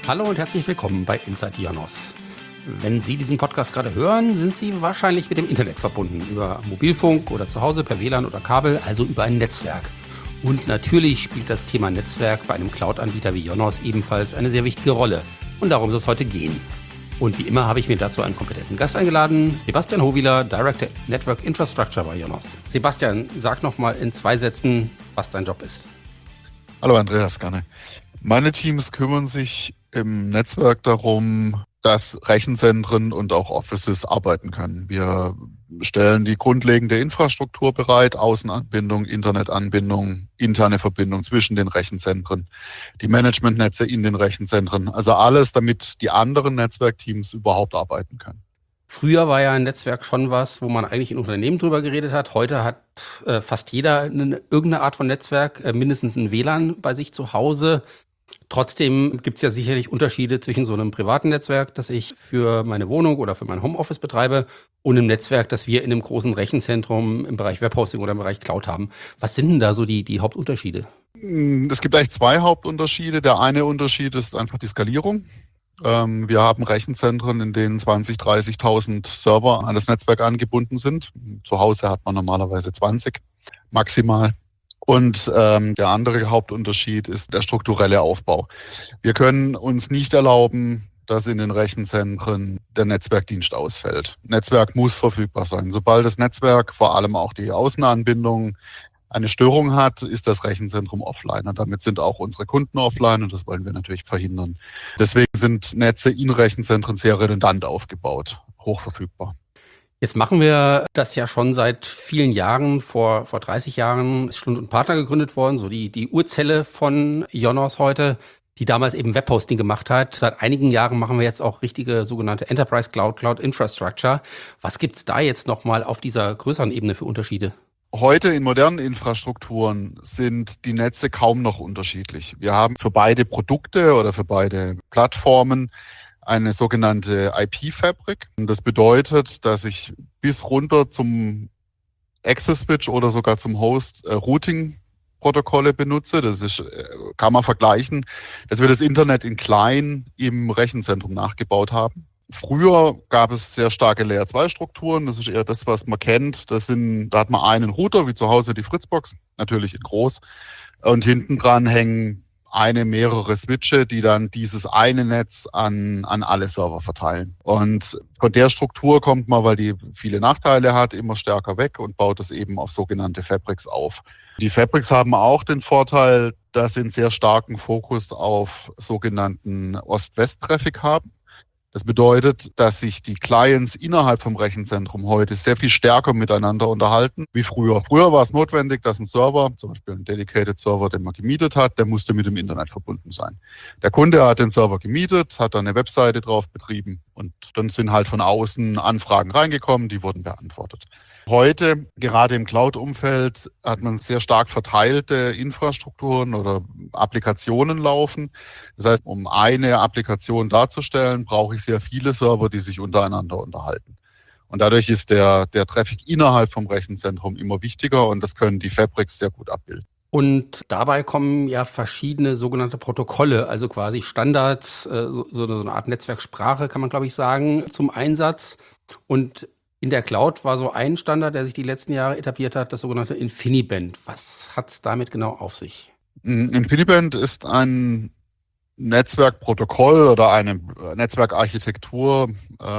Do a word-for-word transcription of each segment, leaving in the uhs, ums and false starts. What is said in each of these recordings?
Hallo und herzlich willkommen bei Inside Ionos. Wenn Sie diesen Podcast gerade hören, sind Sie wahrscheinlich mit dem Internet verbunden, über Mobilfunk oder zu Hause per W L A N oder Kabel, also über ein Netzwerk. Und natürlich spielt das Thema Netzwerk bei einem Cloud-Anbieter wie Ionos ebenfalls eine sehr wichtige Rolle. Und darum soll es heute gehen. Und wie immer habe ich mir dazu einen kompetenten Gast eingeladen, Sebastian Howieler, Director Network Infrastructure bei Ionos. Sebastian, sag noch mal in zwei Sätzen, was dein Job ist. Hallo Andreas, gerne. Meine Teams kümmern sich im Netzwerk darum, dass Rechenzentren und auch Offices arbeiten können. Wir stellen die grundlegende Infrastruktur bereit, Außenanbindung, Internetanbindung, interne Verbindung zwischen den Rechenzentren, die Managementnetze in den Rechenzentren, also alles, damit die anderen Netzwerkteams überhaupt arbeiten können. Früher war ja ein Netzwerk schon was, wo man eigentlich in Unternehmen drüber geredet hat. Heute hat äh, fast jeder eine, irgendeine Art von Netzwerk, äh, mindestens ein W L A N bei sich zu Hause. Trotzdem gibt es ja sicherlich Unterschiede zwischen so einem privaten Netzwerk, das ich für meine Wohnung oder für mein Homeoffice betreibe, und einem Netzwerk, das wir in einem großen Rechenzentrum im Bereich Webhosting oder im Bereich Cloud haben. Was sind denn da so die, die Hauptunterschiede? Es gibt eigentlich zwei Hauptunterschiede. Der eine Unterschied ist einfach die Skalierung. Wir haben Rechenzentren, in denen zwanzig, dreißigtausend Server an das Netzwerk angebunden sind. Zu Hause hat man normalerweise zwanzig maximal. Und ähm, der andere Hauptunterschied ist der strukturelle Aufbau. Wir können uns nicht erlauben, dass in den Rechenzentren der Netzwerkdienst ausfällt. Netzwerk muss verfügbar sein. Sobald das Netzwerk, vor allem auch die Außenanbindung, eine Störung hat, ist das Rechenzentrum offline. Und damit sind auch unsere Kunden offline und das wollen wir natürlich verhindern. Deswegen sind Netze in Rechenzentren sehr redundant aufgebaut, hochverfügbar. Jetzt machen wir das ja schon seit vielen Jahren. Vor, vor dreißig Jahren ist Schlund und Partner gegründet worden, so die, die Urzelle von Ionos heute, die damals eben Webhosting gemacht hat. Seit einigen Jahren machen wir jetzt auch richtige sogenannte Enterprise Cloud, Cloud Infrastructure. Was gibt's da jetzt nochmal auf dieser größeren Ebene für Unterschiede? Heute in modernen Infrastrukturen sind die Netze kaum noch unterschiedlich. Wir haben für beide Produkte oder für beide Plattformen eine sogenannte I P-Fabrik. Das bedeutet, dass ich bis runter zum Access-Switch oder sogar zum Host äh, Routing-Protokolle benutze. Das ist, äh, kann man vergleichen, dass wir das Internet in klein im Rechenzentrum nachgebaut haben. Früher gab es sehr starke Layer zwei Strukturen. Das ist eher das, was man kennt. Das sind, da hat man einen Router, wie zu Hause die Fritzbox, natürlich in groß. Und hinten dran hängen eine, mehrere Switche, die dann dieses eine Netz an, an alle Server verteilen. Und von der Struktur kommt man, weil die viele Nachteile hat, immer stärker weg und baut es eben auf sogenannte Fabrics auf. Die Fabrics haben auch den Vorteil, dass sie einen sehr starken Fokus auf sogenannten Ost-West-Traffic haben. Das bedeutet, dass sich die Clients innerhalb vom Rechenzentrum heute sehr viel stärker miteinander unterhalten wie früher. Früher war es notwendig, dass ein Server, zum Beispiel ein Dedicated Server, den man gemietet hat, der musste mit dem Internet verbunden sein. Der Kunde hat den Server gemietet, hat da eine Webseite drauf betrieben und dann sind halt von außen Anfragen reingekommen, die wurden beantwortet. Heute, gerade im Cloud-Umfeld, hat man sehr stark verteilte Infrastrukturen oder Applikationen laufen. Das heißt, um eine Applikation darzustellen, brauche ich sehr viele Server, die sich untereinander unterhalten. Und dadurch ist der, der Traffic innerhalb vom Rechenzentrum immer wichtiger und das können die Fabrics sehr gut abbilden. Und dabei kommen ja verschiedene sogenannte Protokolle, also quasi Standards, so, so eine Art Netzwerksprache, kann man glaube ich sagen, zum Einsatz. Und in der Cloud war so ein Standard, der sich die letzten Jahre etabliert hat, das sogenannte InfiniBand. Was hat es damit genau auf sich? InfiniBand ist ein Netzwerkprotokoll oder eine Netzwerkarchitektur,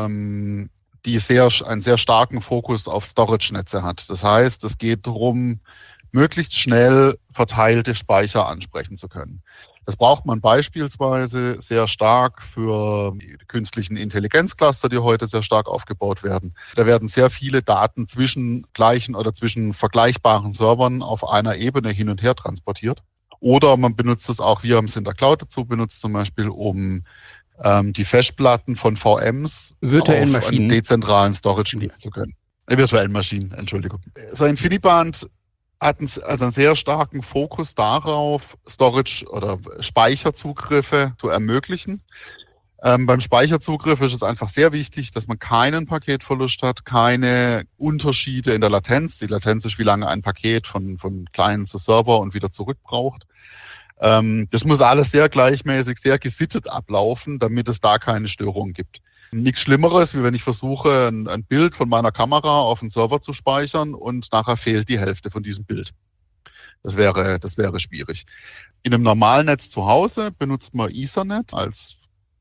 ähm, die sehr, einen sehr starken Fokus auf Storage-Netze hat. Das heißt, es geht darum, möglichst schnell verteilte Speicher ansprechen zu können. Das braucht man beispielsweise sehr stark für die künstlichen Intelligenzcluster, die heute sehr stark aufgebaut werden. Da werden sehr viele Daten zwischen gleichen oder zwischen vergleichbaren Servern auf einer Ebene hin und her transportiert. Oder man benutzt es auch, wir haben es in der Cloud dazu benutzt, zum Beispiel um ähm, die Festplatten von V Ms virtuellen auf Maschinen. einen dezentralen Storage legen zu können. Äh, virtuellen Maschinen, Entschuldigung. So ein InfiniBand hat einen, also einen sehr starken Fokus darauf, Storage oder Speicherzugriffe zu ermöglichen. Ähm, beim Speicherzugriff ist es einfach sehr wichtig, dass man keinen Paketverlust hat, keine Unterschiede in der Latenz. Die Latenz ist, wie lange ein Paket von, von Client zu Server und wieder zurück braucht. Ähm, das muss alles sehr gleichmäßig, sehr gesittet ablaufen, damit es da keine Störungen gibt. Nichts Schlimmeres, wie wenn ich versuche, ein, ein Bild von meiner Kamera auf den Server zu speichern und nachher fehlt die Hälfte von diesem Bild. Das wäre, das wäre schwierig. In einem normalen Netz zu Hause benutzt man Ethernet als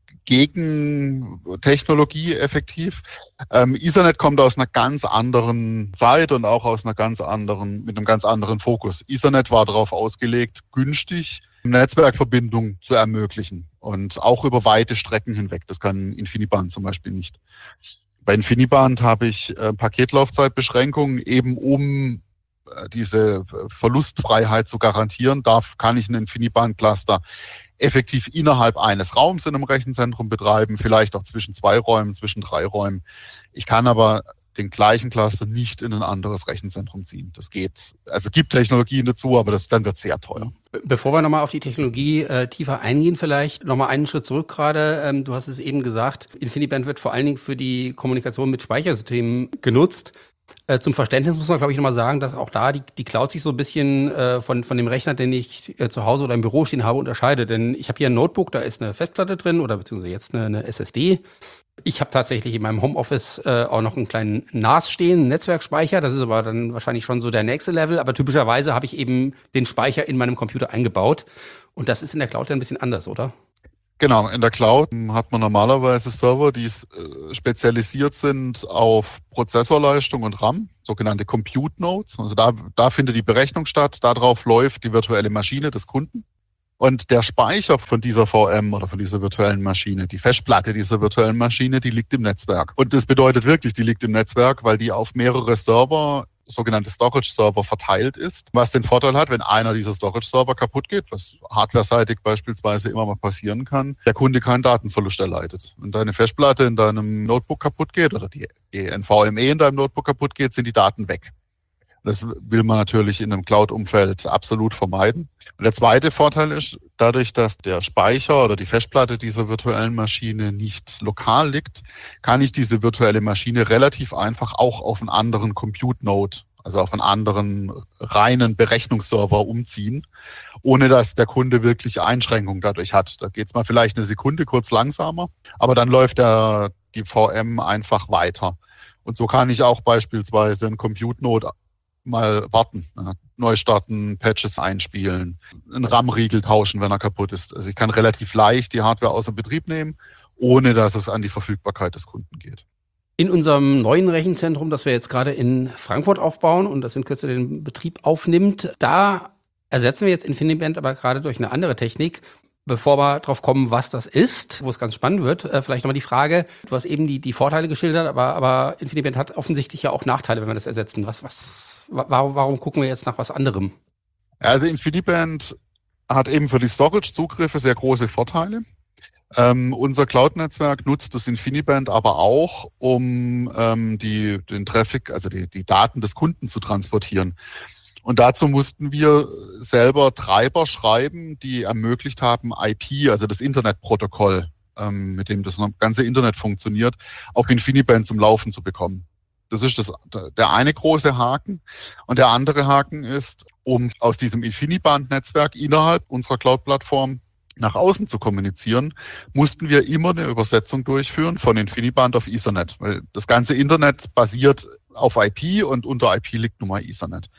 Gegentechnologie effektiv. Ähm, Ethernet kommt aus einer ganz anderen Zeit und auch aus einer ganz anderen, mit einem ganz anderen Fokus. Ethernet war darauf ausgelegt, günstig Netzwerkverbindung zu ermöglichen und auch über weite Strecken hinweg. Das kann InfiniBand zum Beispiel nicht. Bei InfiniBand habe ich äh, Paketlaufzeitbeschränkungen, eben um äh, diese Verlustfreiheit zu garantieren. Da kann ich einen InfiniBand-Cluster effektiv innerhalb eines Raums in einem Rechenzentrum betreiben, vielleicht auch zwischen zwei Räumen, zwischen drei Räumen. Ich kann aber den gleichen Cluster nicht in ein anderes Rechenzentrum ziehen. Das geht. Also es gibt Technologien dazu, aber das dann wird sehr teuer. Bevor wir nochmal auf die Technologie äh, tiefer eingehen, vielleicht nochmal einen Schritt zurück gerade. Ähm, du hast es eben gesagt, InfiniBand wird vor allen Dingen für die Kommunikation mit Speichersystemen genutzt. Äh, zum Verständnis muss man, glaube ich, nochmal sagen, dass auch da die, die Cloud sich so ein bisschen äh, von, von dem Rechner, den ich äh, zu Hause oder im Büro stehen habe, unterscheidet. Denn ich habe hier ein Notebook, da ist eine Festplatte drin oder beziehungsweise jetzt eine, eine S S D. Ich habe tatsächlich in meinem Homeoffice äh, auch noch einen kleinen N A S stehen, einen Netzwerkspeicher. Das ist aber dann wahrscheinlich schon so der nächste Level. Aber typischerweise habe ich eben den Speicher in meinem Computer eingebaut. Und das ist in der Cloud ein bisschen anders, oder? Genau, in der Cloud hat man normalerweise Server, die äh, spezialisiert sind auf Prozessorleistung und RAM, sogenannte Compute Nodes. Also da, da findet die Berechnung statt, darauf läuft die virtuelle Maschine des Kunden. Und der Speicher von dieser V M oder von dieser virtuellen Maschine, die Festplatte dieser virtuellen Maschine, die liegt im Netzwerk. Und das bedeutet wirklich, die liegt im Netzwerk, weil die auf mehrere Server, sogenannte Storage-Server, verteilt ist. Was den Vorteil hat, wenn einer dieser Storage-Server kaputt geht, was hardwareseitig beispielsweise immer mal passieren kann, der Kunde keinen Datenverlust erleidet. Wenn deine Festplatte in deinem Notebook kaputt geht oder die N V M E in deinem Notebook kaputt geht, sind die Daten weg. Das will man natürlich in einem Cloud-Umfeld absolut vermeiden. Und der zweite Vorteil ist, dadurch, dass der Speicher oder die Festplatte dieser virtuellen Maschine nicht lokal liegt, kann ich diese virtuelle Maschine relativ einfach auch auf einen anderen Compute-Node, also auf einen anderen reinen Berechnungsserver umziehen, ohne dass der Kunde wirklich Einschränkungen dadurch hat. Da geht es mal vielleicht eine Sekunde kurz langsamer, aber dann läuft der, die V M einfach weiter. Und so kann ich auch beispielsweise einen Compute-Node mal warten, ja, neu starten, Patches einspielen, einen RAM-Riegel tauschen, wenn er kaputt ist. Also ich kann relativ leicht die Hardware außer Betrieb nehmen, ohne dass es an die Verfügbarkeit des Kunden geht. In unserem neuen Rechenzentrum, das wir jetzt gerade in Frankfurt aufbauen und das in Kürze den Betrieb aufnimmt, da ersetzen wir jetzt InfiniBand aber gerade durch eine andere Technik. Bevor wir drauf kommen, was das ist, wo es ganz spannend wird, äh, vielleicht nochmal die Frage, du hast eben die, die Vorteile geschildert, aber, aber InfiniBand hat offensichtlich ja auch Nachteile, wenn wir das ersetzen. Was, was, warum, warum gucken wir jetzt nach was anderem? Also InfiniBand hat eben für die Storage-Zugriffe sehr große Vorteile. Ähm, unser Cloud-Netzwerk nutzt das InfiniBand aber auch, um ähm, die, den Traffic, also die, die Daten des Kunden zu transportieren. Und dazu mussten wir selber Treiber schreiben, die ermöglicht haben, I P, also das Internetprotokoll, ähm, mit dem das ganze Internet funktioniert, auf InfiniBand zum Laufen zu bekommen. Das ist das, der eine große Haken. Und der andere Haken ist, um aus diesem InfiniBand-Netzwerk innerhalb unserer Cloud-Plattform nach außen zu kommunizieren, mussten wir immer eine Übersetzung durchführen von InfiniBand auf Ethernet. Weil das ganze Internet basiert auf I P und unter I P liegt nun mal Ethernet.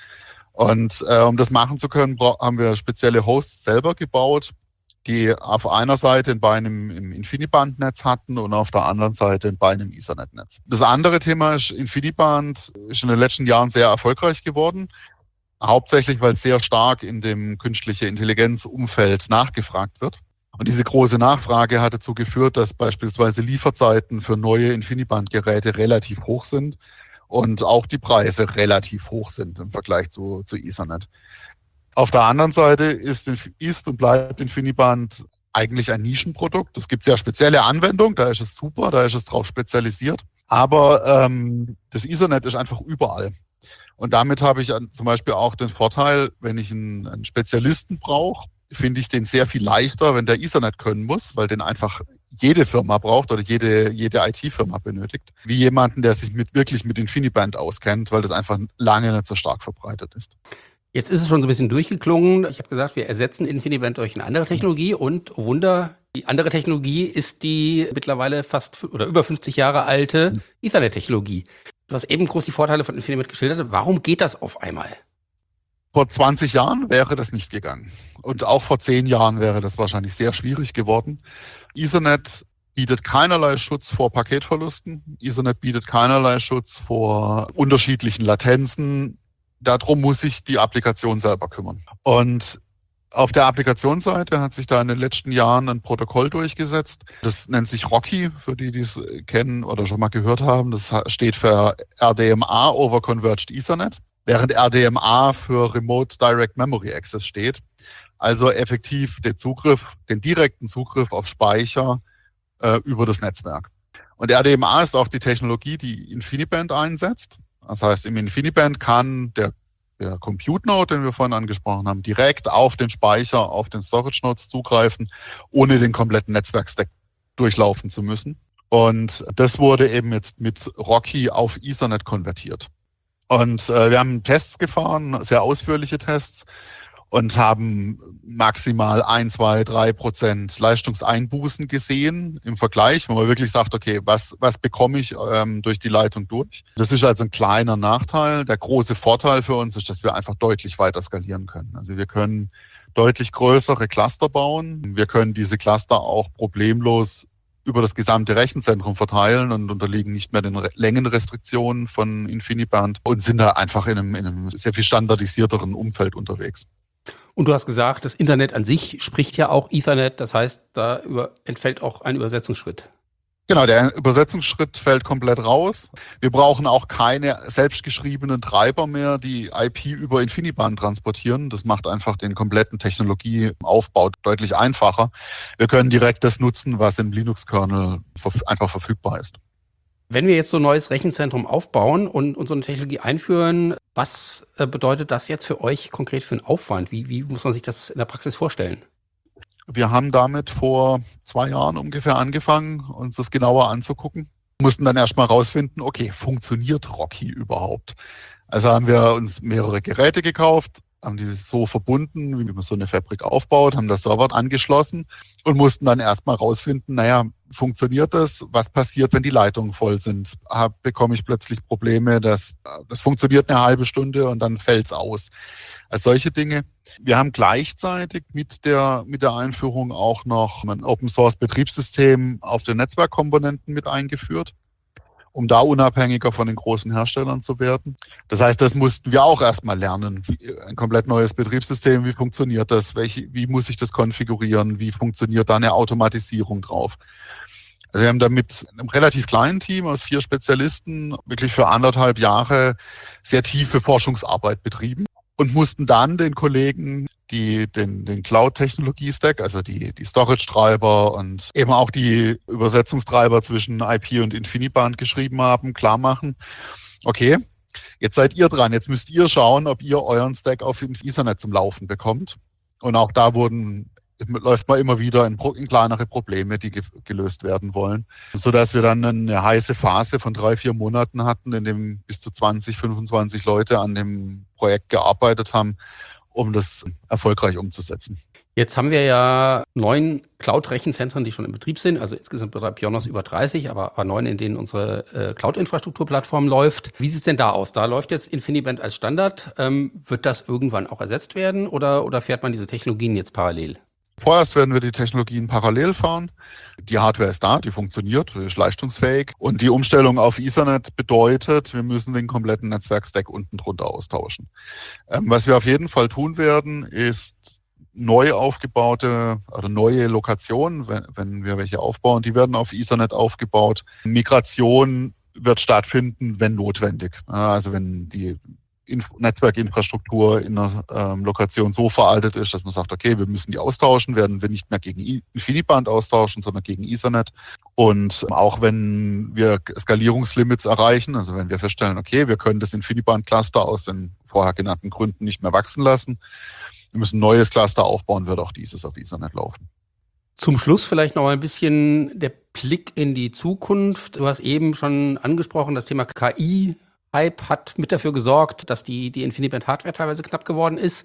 Und äh, um das machen zu können, haben wir spezielle Hosts selber gebaut, die auf einer Seite ein Bein im, im InfiniBand-Netz hatten und auf der anderen Seite ein Bein im Ethernet-Netz. Das andere Thema ist, InfiniBand ist in den letzten Jahren sehr erfolgreich geworden, hauptsächlich, weil es sehr stark in dem künstliche Intelligenz-Umfeld nachgefragt wird. Und diese große Nachfrage hat dazu geführt, dass beispielsweise Lieferzeiten für neue InfiniBand-Geräte relativ hoch sind. Und auch die Preise relativ hoch sind im Vergleich zu, zu Ethernet. Auf der anderen Seite ist, ist und bleibt InfiniBand eigentlich ein Nischenprodukt. Es gibt sehr spezielle Anwendungen, da ist es super, da ist es drauf spezialisiert. Aber ähm, das Ethernet ist einfach überall. Und damit habe ich zum Beispiel auch den Vorteil, wenn ich einen, einen Spezialisten brauche, finde ich den sehr viel leichter, wenn der Ethernet können muss, weil den einfach jede Firma braucht oder jede, jede I T-Firma benötigt, wie jemanden, der sich mit, wirklich mit InfiniBand auskennt, weil das einfach lange nicht so stark verbreitet ist. Jetzt ist es schon so ein bisschen durchgeklungen. Ich habe gesagt, wir ersetzen InfiniBand durch eine andere Technologie und oh Wunder, die andere Technologie ist die mittlerweile fast f- oder über fünfzig Jahre alte Ethernet-Technologie. Du hast eben groß die Vorteile von InfiniBand geschildert. Warum geht das auf einmal? Vor zwanzig Jahren wäre das nicht gegangen. Und auch vor zehn Jahren wäre das wahrscheinlich sehr schwierig geworden. Ethernet bietet keinerlei Schutz vor Paketverlusten. Ethernet bietet keinerlei Schutz vor unterschiedlichen Latenzen. Darum muss sich die Applikation selber kümmern. Und auf der Applikationsseite hat sich da in den letzten Jahren ein Protokoll durchgesetzt. Das nennt sich RoCE, für die, die es kennen oder schon mal gehört haben. Das steht für R D M A over Converged Ethernet, während R D M A für Remote Direct Memory Access steht. Also effektiv den Zugriff, den direkten Zugriff auf Speicher äh, über das Netzwerk. Und R D M A ist auch die Technologie, die InfiniBand einsetzt. Das heißt, im InfiniBand kann der der Compute Node, den wir vorhin angesprochen haben, direkt auf den Speicher, auf den Storage Nodes zugreifen, ohne den kompletten Netzwerkstack durchlaufen zu müssen. Und das wurde eben jetzt mit RoCE auf Ethernet konvertiert. Und äh, wir haben Tests gefahren, sehr ausführliche Tests, und haben maximal ein, zwei, drei Prozent Leistungseinbußen gesehen im Vergleich, wo man wirklich sagt, okay, was, was bekomme ich ähm, durch die Leitung durch? Das ist also ein kleiner Nachteil. Der große Vorteil für uns ist, dass wir einfach deutlich weiter skalieren können. Also wir können deutlich größere Cluster bauen. Wir können diese Cluster auch problemlos über das gesamte Rechenzentrum verteilen und unterliegen nicht mehr den Re- Längenrestriktionen von InfiniBand und sind da einfach in einem, in einem sehr viel standardisierteren Umfeld unterwegs. Und du hast gesagt, das Internet an sich spricht ja auch Ethernet. Das heißt, da über, entfällt auch ein Übersetzungsschritt. Genau, der Übersetzungsschritt fällt komplett raus. Wir brauchen auch keine selbstgeschriebenen Treiber mehr, die I P über InfiniBand transportieren. Das macht einfach den kompletten Technologieaufbau deutlich einfacher. Wir können direkt das nutzen, was im Linux-Kernel verf- einfach verfügbar ist. Wenn wir jetzt so ein neues Rechenzentrum aufbauen und, und so eine Technologie einführen, was äh, bedeutet das jetzt für euch konkret für einen Aufwand? Wie, wie muss man sich das in der Praxis vorstellen? Wir haben damit vor zwei Jahren ungefähr angefangen, uns das genauer anzugucken. Mussten dann erstmal rausfinden, okay, funktioniert RoCE überhaupt? Also haben wir uns mehrere Geräte gekauft, haben die so verbunden, wie man so eine Fabrik aufbaut, haben das Server angeschlossen und mussten dann erstmal rausfinden, naja, funktioniert das? Was passiert, wenn die Leitungen voll sind? Hab, bekomme ich plötzlich Probleme, dass das funktioniert eine halbe Stunde und dann fällt's aus. Also solche Dinge. Wir haben gleichzeitig mit der, mit der Einführung auch noch ein Open-Source-Betriebssystem auf den Netzwerkkomponenten mit eingeführt, um da unabhängiger von den großen Herstellern zu werden. Das heißt, das mussten wir auch erstmal lernen. Ein komplett neues Betriebssystem, wie funktioniert das? Welche, wie muss ich das konfigurieren? Wie funktioniert da eine Automatisierung drauf? Also wir haben da mit einem relativ kleinen Team aus vier Spezialisten wirklich für anderthalb Jahre sehr tiefe Forschungsarbeit betrieben und mussten dann den Kollegen, die den, den Cloud-Technologie-Stack, also die, die Storage-Treiber und eben auch die Übersetzungstreiber zwischen I P und InfiniBand geschrieben haben, klar machen, okay, jetzt seid ihr dran, jetzt müsst ihr schauen, ob ihr euren Stack auf Ethernet zum Laufen bekommt. Und auch da wurden läuft man immer wieder in, in kleinere Probleme, die ge- gelöst werden wollen, sodass wir dann eine heiße Phase von drei, vier Monaten hatten, in dem bis zu zwanzig, fünfundzwanzig Leute an dem Projekt gearbeitet haben, um das erfolgreich umzusetzen. Jetzt haben wir ja neun Cloud-Rechenzentren, die schon in Betrieb sind. Also insgesamt betreibt Ionos über dreißig, aber, aber neun, in denen unsere äh, Cloud-Infrastrukturplattform läuft. Wie sieht's denn da aus? Da läuft jetzt InfiniBand als Standard. Ähm, wird das irgendwann auch ersetzt werden oder, oder fährt man diese Technologien jetzt parallel? Vorerst werden wir die Technologien parallel fahren. Die Hardware ist da, die funktioniert, die ist leistungsfähig. Und die Umstellung auf Ethernet bedeutet, wir müssen den kompletten Netzwerkstack unten drunter austauschen. Ähm, was wir auf jeden Fall tun werden, ist neu aufgebaute oder neue Lokationen, wenn, wenn wir welche aufbauen, die werden auf Ethernet aufgebaut. Migration wird stattfinden, wenn notwendig. Also wenn die Inf- Netzwerkinfrastruktur in einer ähm, Lokation so veraltet ist, dass man sagt, okay, wir müssen die austauschen, werden wir nicht mehr gegen I- InfiniBand austauschen, sondern gegen Ethernet. Und auch wenn wir Skalierungslimits erreichen, also wenn wir feststellen, okay, wir können das InfiniBand-Cluster aus den vorher genannten Gründen nicht mehr wachsen lassen, wir müssen ein neues Cluster aufbauen, wird auch dieses auf Ethernet laufen. Zum Schluss vielleicht noch mal ein bisschen der Blick in die Zukunft. Du hast eben schon angesprochen, das Thema K I Hype hat mit dafür gesorgt, dass die, die InfiniBand-Hardware teilweise knapp geworden ist.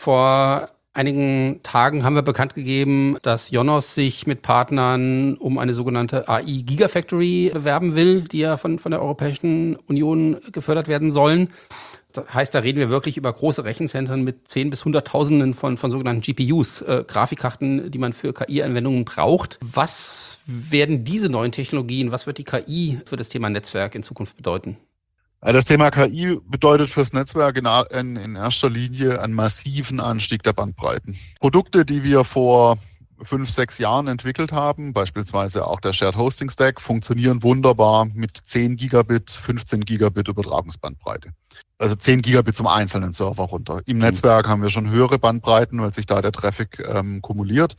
Vor einigen Tagen haben wir bekannt gegeben, dass Ionos sich mit Partnern um eine sogenannte A I Gigafactory bewerben will, die ja von, von der Europäischen Union gefördert werden sollen. Das heißt, da reden wir wirklich über große Rechenzentren mit zehn bis hunderttausenden von, von sogenannten G P Us, äh, Grafikkarten, die man für K I-Anwendungen braucht. Was werden diese neuen Technologien, was wird die K I für das Thema Netzwerk in Zukunft bedeuten? Das Thema K I bedeutet fürs Netzwerk in, in erster Linie einen massiven Anstieg der Bandbreiten. Produkte, die wir vor fünf, sechs Jahren entwickelt haben, beispielsweise auch der Shared Hosting Stack, funktionieren wunderbar mit zehn Gigabit, fünfzehn Gigabit Übertragungsbandbreite. Also zehn Gigabit zum einzelnen Server runter. Im Netzwerk haben wir schon höhere Bandbreiten, weil sich da der Traffic ähm, kumuliert.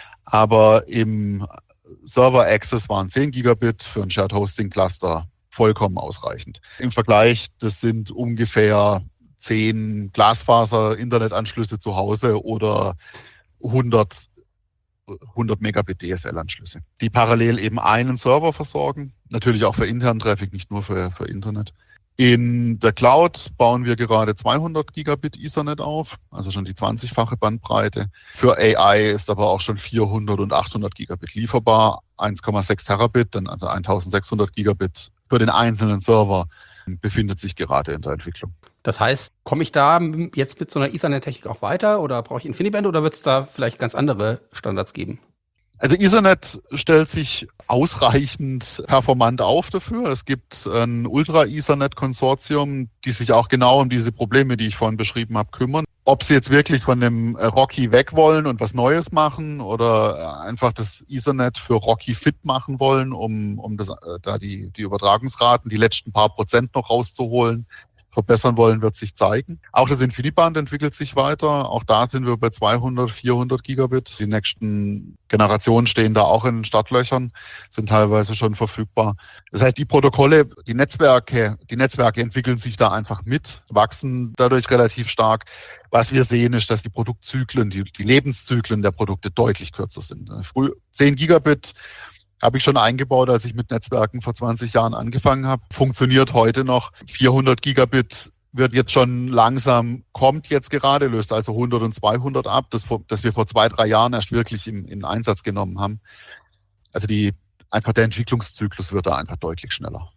Aber im Server Access waren zehn Gigabit für ein Shared Hosting Cluster vollkommen ausreichend. Im Vergleich, das sind ungefähr zehn Glasfaser-Internetanschlüsse zu Hause oder hundert, hundert Megabit D S L-Anschlüsse, die parallel eben einen Server versorgen, natürlich auch für internen Traffic, nicht nur für, für Internet. In der Cloud bauen wir gerade zweihundert Gigabit Ethernet auf, also schon die zwanzigfache Bandbreite. Für A I ist aber auch schon vierhundert und achthundert Gigabit lieferbar, eins Komma sechs Terabit, dann also eintausendsechshundert Gigabit für den einzelnen Server befindet sich gerade in der Entwicklung. Das heißt, komme ich da jetzt mit so einer Ethernet-Technik auch weiter oder brauche ich InfiniBand oder wird es da vielleicht ganz andere Standards geben? Also Ethernet stellt sich ausreichend performant auf dafür. Es gibt ein Ultra-Ethernet-Konsortium, die sich auch genau um diese Probleme, die ich vorhin beschrieben habe, kümmern. Ob sie jetzt wirklich von dem Rocky weg wollen und was Neues machen oder einfach das Ethernet für Rocky fit machen wollen, um, um das, da die, die Übertragungsraten, die letzten paar Prozent noch rauszuholen, verbessern wollen, wird sich zeigen. Auch das InfiniBand entwickelt sich weiter. Auch da sind wir bei zweihundert, vierhundert Gigabit. Die nächsten Generationen stehen da auch in den Startlöchern, sind teilweise schon verfügbar. Das heißt, die Protokolle, die Netzwerke, die Netzwerke entwickeln sich da einfach mit, wachsen dadurch relativ stark. Was wir sehen, ist, dass die Produktzyklen, die, die Lebenszyklen der Produkte deutlich kürzer sind. Früh zehn Gigabit habe ich schon eingebaut, als ich mit Netzwerken vor zwanzig Jahren angefangen habe. Funktioniert heute noch. vierhundert Gigabit wird jetzt schon langsam, kommt jetzt gerade, löst also hundert und zweihundert ab, das, das wir vor zwei, drei Jahren erst wirklich in, in Einsatz genommen haben. Also die, einfach der Entwicklungszyklus wird da einfach deutlich schneller.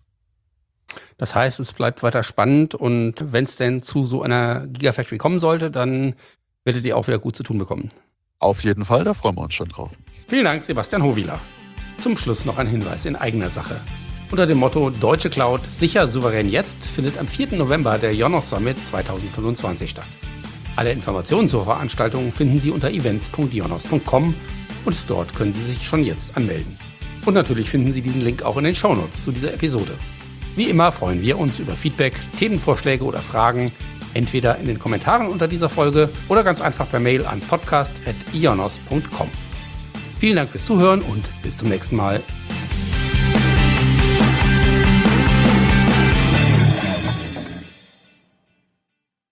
Das heißt, es bleibt weiter spannend und wenn es denn zu so einer Gigafactory kommen sollte, dann werdet ihr auch wieder gut zu tun bekommen. Auf jeden Fall, da freuen wir uns schon drauf. Vielen Dank, Sebastian Howieler. Zum Schluss noch ein Hinweis in eigener Sache. Unter dem Motto Deutsche Cloud sicher souverän jetzt findet am vierten November der Ionos Summit zweitausendfünfundzwanzig statt. Alle Informationen zur Veranstaltung finden Sie unter events punkt ionos punkt com und dort können Sie sich schon jetzt anmelden. Und natürlich finden Sie diesen Link auch in den Shownotes zu dieser Episode. Wie immer freuen wir uns über Feedback, Themenvorschläge oder Fragen, entweder in den Kommentaren unter dieser Folge oder ganz einfach per Mail an podcast at ionos punkt com. Vielen Dank fürs Zuhören und bis zum nächsten Mal.